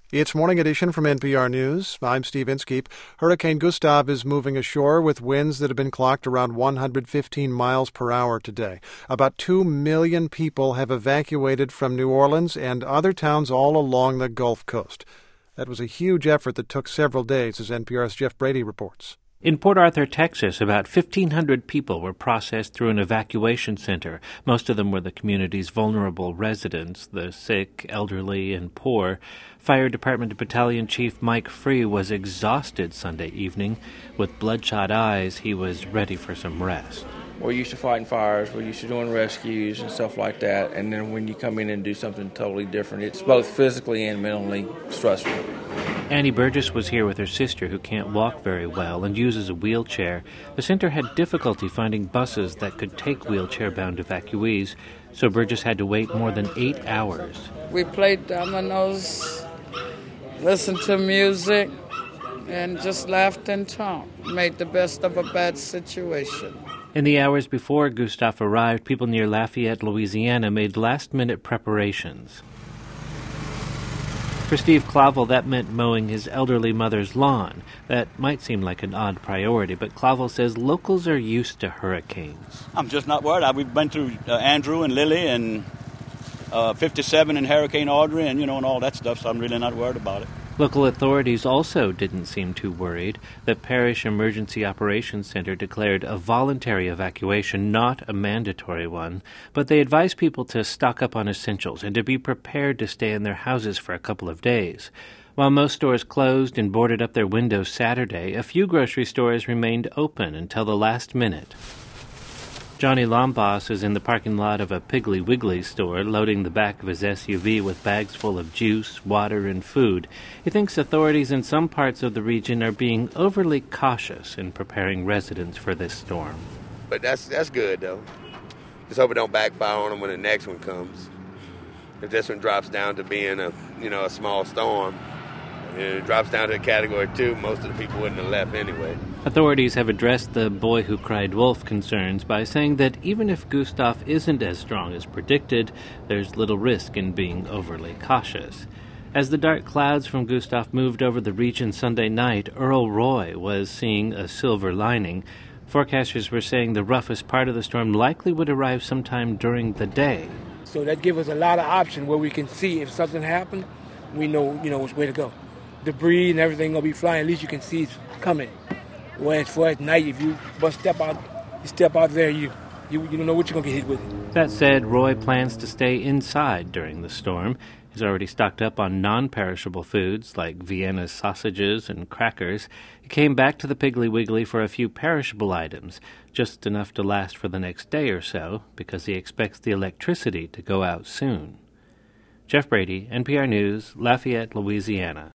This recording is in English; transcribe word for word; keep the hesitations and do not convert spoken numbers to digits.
It's Morning Edition from N P R News. I'm Steve Inskeep. Hurricane Gustav is moving ashore with winds that have been clocked around one hundred fifteen miles per hour today. About two million people have evacuated from New Orleans and other towns all along the Gulf Coast. That was a huge effort that took several days, as N P R's Jeff Brady reports. In Port Arthur, Texas, about fifteen hundred people were processed through an evacuation center. Most of them were the community's vulnerable residents, the sick, elderly, and poor. Fire Department Battalion Chief Mike Free was exhausted Sunday evening. With bloodshot eyes, he was ready for some rest. We're used to fighting fires, we're used to doing rescues and stuff like that, and then when you come in and do something totally different, it's both physically and mentally stressful. Annie Burgess was here with her sister, who can't walk very well and uses a wheelchair. The center had difficulty finding buses that could take wheelchair-bound evacuees, so Burgess had to wait more than eight hours. We played dominoes, listened to music, and just laughed and talked. Made the best of a bad situation. In the hours before Gustav arrived, people near Lafayette, Louisiana, made last-minute preparations. For Steve Clavel, that meant mowing his elderly mother's lawn. That might seem like an odd priority, but Clavel says locals are used to hurricanes. I'm just not worried. We've been through uh, Andrew and Lily and uh, fifty-seven and Hurricane Audrey and, you know, and all that stuff, so I'm really not worried about it. Local authorities also didn't seem too worried. The Parish Emergency Operations Center declared a voluntary evacuation, not a mandatory one, but they advised people to stock up on essentials and to be prepared to stay in their houses for a couple of days. While most stores closed and boarded up their windows Saturday, a few grocery stores remained open until the last minute. Johnny Lombos is in the parking lot of a Piggly Wiggly store, loading the back of his S U V with bags full of juice, water, and food. He thinks authorities in some parts of the region are being overly cautious in preparing residents for this storm. But that's that's good, though. Just hope it don't backfire on them when the next one comes. If this one drops down to being a, you know, a small storm, and it drops down to a category two, most of the people wouldn't have left anyway. Authorities have addressed the boy who cried wolf concerns by saying that even if Gustav isn't as strong as predicted, there's little risk in being overly cautious. As the dark clouds from Gustav moved over the region Sunday night, Earl Roy was seeing a silver lining. Forecasters were saying the roughest part of the storm likely would arrive sometime during the day. So that gives us a lot of options where we can see if something happened, we know, you know, which way to go. Debris and everything gonna be flying, at least you can see it's coming. Whereas for at night, if you but step out, you step out there, you, you you don't know what you're gonna get hit with. That said, Roy plans to stay inside during the storm. He's already stocked up on non-perishable foods like Vienna sausages and crackers. He came back to the Piggly Wiggly for a few perishable items, just enough to last for the next day or so, because he expects the electricity to go out soon. Jeff Brady, N P R News, Lafayette, Louisiana.